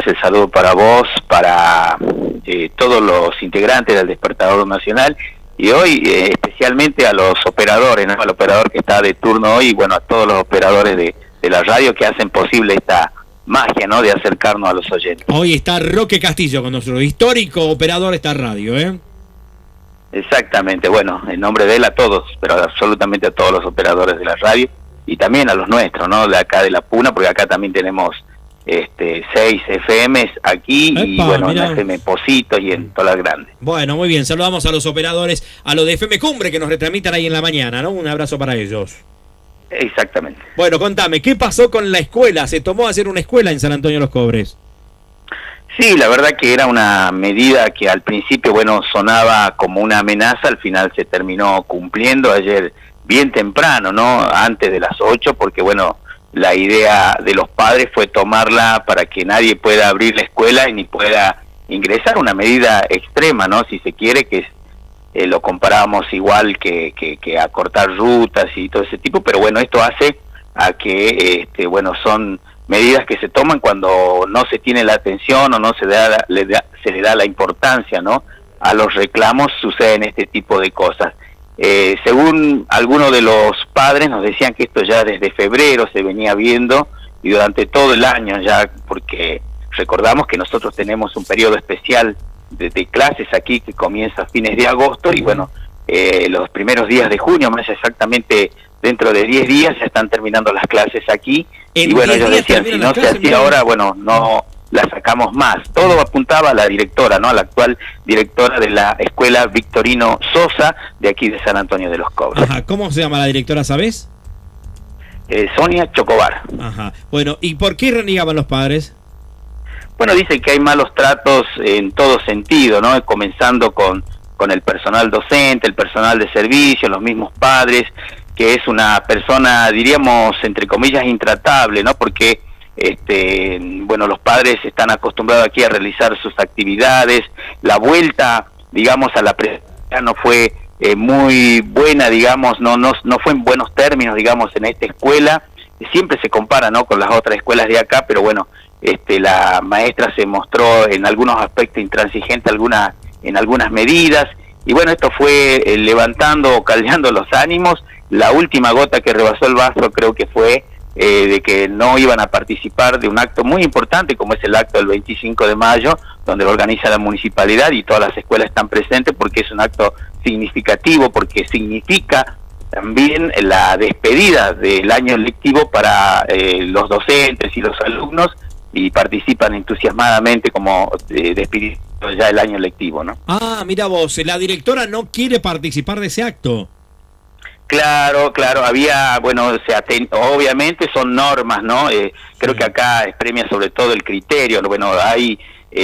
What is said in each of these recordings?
el saludo para vos, para todos los integrantes del Despertador Nacional y hoy especialmente a los operadores, ¿no? Al operador que está de turno hoy y bueno, a todos los operadores de la radio que hacen posible esta magia, ¿no? De acercarnos a los oyentes. Hoy está Roque Castillo con nuestro histórico operador de esta radio, ¿eh? Exactamente, bueno, en nombre de él a todos, pero absolutamente a todos los operadores de la radio y también a los nuestros, ¿no? De acá de La Puna, porque acá también tenemos 6 FMs aquí. Epa, y bueno, mirá. En FM Positos y en todas las grandes. Bueno, muy bien, saludamos a los operadores, a los de FM Cumbre que nos retramitan ahí en la mañana, ¿no? Un abrazo para ellos. Exactamente. Bueno, contame, ¿qué pasó con la escuela? ¿Se tomó a hacer una escuela en San Antonio de los Cobres? Sí, la verdad que era una medida que al principio, bueno, sonaba como una amenaza, al final se terminó cumpliendo ayer bien temprano, ¿no? Antes de las 8, porque bueno, la idea de los padres fue tomarla para que nadie pueda abrir la escuela y ni pueda ingresar, una medida extrema, ¿no? Si se quiere, que lo comparábamos igual que acortar rutas y todo ese tipo, pero bueno, esto hace a que, bueno, son medidas que se toman cuando no se tiene la atención o no se le da la importancia, ¿no? A los reclamos suceden este tipo de cosas. Según algunos de los padres nos decían que esto ya desde febrero se venía viendo y durante todo el año ya, porque recordamos que nosotros tenemos un periodo especial de clases aquí que comienza a fines de agosto y bueno, los primeros días de junio, más exactamente dentro de 10 días ya están terminando las clases aquí y bueno, ellos decían, si no se hacía ahora, bueno, no la sacamos más. Todo apuntaba a la directora, ¿no? A la actual directora de la escuela Victorino Sosa de aquí de San Antonio de los Cobres. Ajá, ¿cómo se llama la directora, sabés? Sonia Chocobar. Ajá, bueno, ¿y por qué renegaban los padres? Bueno, dicen que hay malos tratos en todo sentido, ¿no? Comenzando con el personal docente, el personal de servicio, los mismos padres, que es una persona, diríamos, entre comillas, intratable, ¿no? Porque bueno, los padres están acostumbrados aquí a realizar sus actividades, la vuelta, digamos, a la presencialidad no fue muy buena, digamos, no fue en buenos términos, digamos, en esta escuela, siempre se compara, ¿no?, con las otras escuelas de acá, pero bueno, la maestra se mostró en algunos aspectos intransigente en algunas medidas, y bueno, esto fue levantando o caldeando los ánimos. La última gota que rebasó el vaso creo que fue de que no iban a participar de un acto muy importante como es el acto del 25 de mayo, donde lo organiza la municipalidad y todas las escuelas están presentes porque es un acto significativo, porque significa también la despedida del año lectivo para los docentes y los alumnos y participan entusiasmadamente como despidiendo ya el año lectivo, ¿no? Ah, mira vos, la directora no quiere participar de ese acto. Claro, había, bueno, obviamente son normas, ¿no? Creo que acá premia sobre todo el criterio, bueno, hay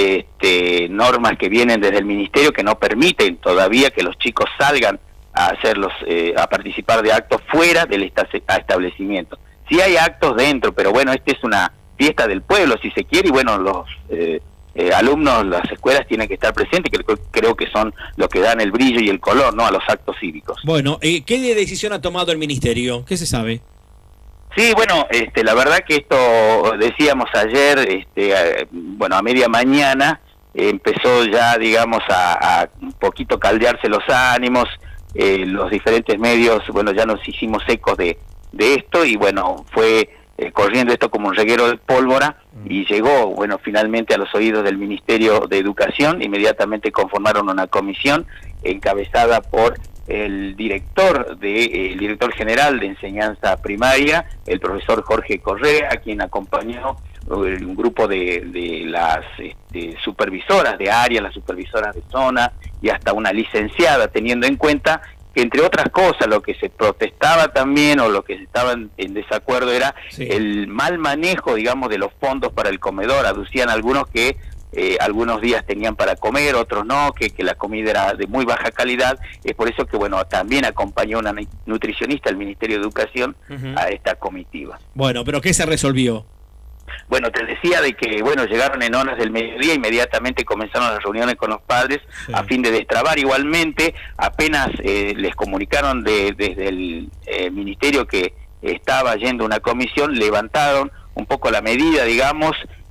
normas que vienen desde el ministerio que no permiten todavía que los chicos salgan a a participar de actos fuera del establecimiento. Sí hay actos dentro, pero bueno, es una fiesta del pueblo, si se quiere, y bueno, los alumnos, las escuelas tienen que estar presentes, que creo que son los que dan el brillo y el color, ¿no?, a los actos cívicos. Bueno, ¿qué decisión ha tomado el ministerio? ¿Qué se sabe? Sí, bueno, la verdad que esto decíamos ayer, bueno, a media mañana empezó ya, digamos, a un poquito caldearse los ánimos, los diferentes medios, bueno, ya nos hicimos ecos de esto y bueno, fue corriendo esto como un reguero de pólvora y llegó, bueno, finalmente a los oídos del Ministerio de Educación. Inmediatamente conformaron una comisión encabezada por el director general de enseñanza primaria, el profesor Jorge Correa, a quien acompañó un grupo de las supervisoras de área, las supervisoras de zona y hasta una licenciada, teniendo en cuenta que entre otras cosas lo que se protestaba también o lo que se estaban en desacuerdo era el mal manejo, digamos, de los fondos para el comedor. Aducían algunos que algunos días tenían para comer, otros no, que la comida era de muy baja calidad. Es por eso que, bueno, también acompañó una nutricionista del Ministerio de Educación a esta comitiva. Bueno, ¿pero qué se resolvió? Bueno, te decía de que, bueno, llegaron en horas del mediodía, inmediatamente comenzaron las reuniones con los padres a fin de destrabar. Igualmente, apenas les comunicaron desde el ministerio que estaba yendo una comisión, levantaron un poco la medida, digamos,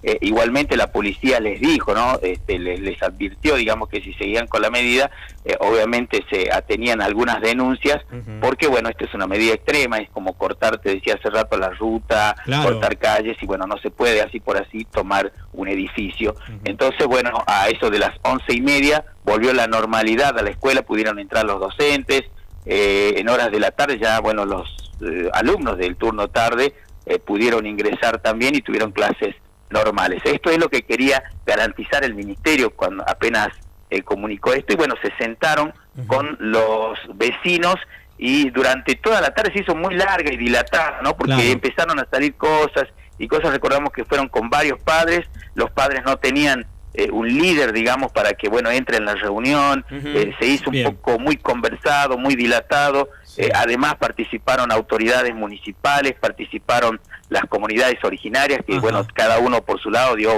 igualmente la policía les dijo, ¿no? Les advirtió, digamos, que si seguían con la medida, obviamente se atenían algunas denuncias, porque bueno, esto es una medida extrema, es como cortar, te decía hace rato, la ruta, cortar calles, y bueno, no se puede así por así tomar un edificio. Entonces, bueno, a eso de las 11:30 volvió la normalidad a la escuela, pudieron entrar los docentes, en horas de la tarde ya, bueno, los alumnos del turno tarde pudieron ingresar también y tuvieron clases normales. Esto es lo que quería garantizar el ministerio cuando apenas comunicó esto, y bueno, se sentaron con los vecinos, y durante toda la tarde se hizo muy larga y dilatada, ¿no? Porque empezaron a salir cosas, recordamos que fueron con varios padres, los padres no tenían un líder, digamos, para que, bueno, entre en la reunión, se hizo un poco muy conversado, muy dilatado, además participaron autoridades municipales, participaron las comunidades originarias, que bueno, cada uno por su lado dio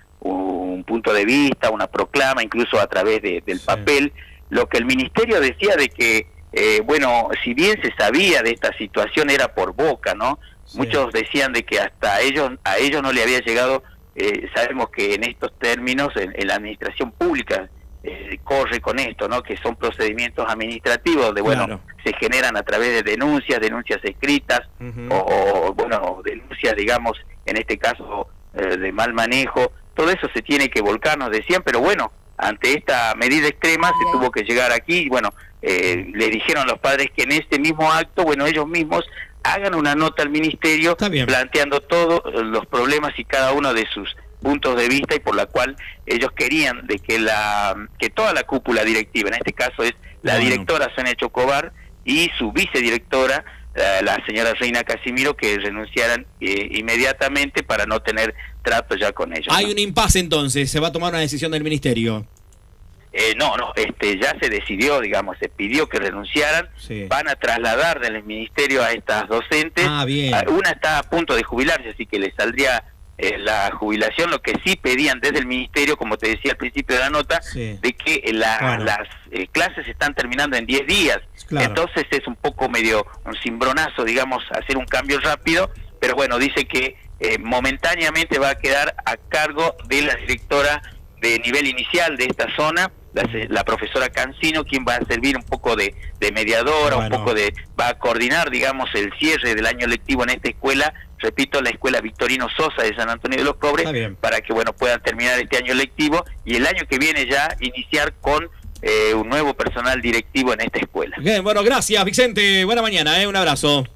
un punto de vista, una proclama, incluso a través del papel. Lo que el ministerio decía de que, bueno, si bien se sabía de esta situación, era por boca, ¿no? Muchos decían de que hasta a ellos no le había llegado. Sabemos que en estos términos en la administración pública corre con esto, ¿no? Que son procedimientos administrativos donde, bueno, se generan a través de denuncias escritas, o bueno, denuncias, digamos, en este caso de mal manejo. Todo eso se tiene que volcar, nos decían, pero bueno, ante esta medida extrema se tuvo que llegar aquí, y bueno, le dijeron a los padres que en este mismo acto, bueno, ellos mismos hagan una nota al ministerio planteando todos los problemas y cada uno de sus puntos de vista, y por la cual ellos querían de que toda la cúpula directiva, en este caso es la directora Sonia Chocobar y su vicedirectora, la señora Reina Casimiro, que renunciaran inmediatamente para no tener trato ya con ellos. Hay un impasse entonces, se va a tomar una decisión del ministerio. No, ya se decidió, digamos, se pidió que renunciaran, van a trasladar del ministerio a estas docentes, una está a punto de jubilarse, así que le saldría la jubilación. Lo que sí pedían desde el ministerio, como te decía al principio de la nota, de que las clases están terminando en 10 días, entonces es un poco medio un cimbronazo, digamos, hacer un cambio rápido, pero bueno, dice que momentáneamente va a quedar a cargo de la directora de nivel inicial de esta zona, la profesora Cancino, quien va a servir un poco de mediadora, va a coordinar, digamos, el cierre del año lectivo en esta escuela, repito, la escuela Victorino Sosa de San Antonio de los Cobres, para que, bueno, puedan terminar este año lectivo y el año que viene ya iniciar con un nuevo personal directivo en esta escuela. Bien, bueno, gracias Vicente, buena mañana, un abrazo.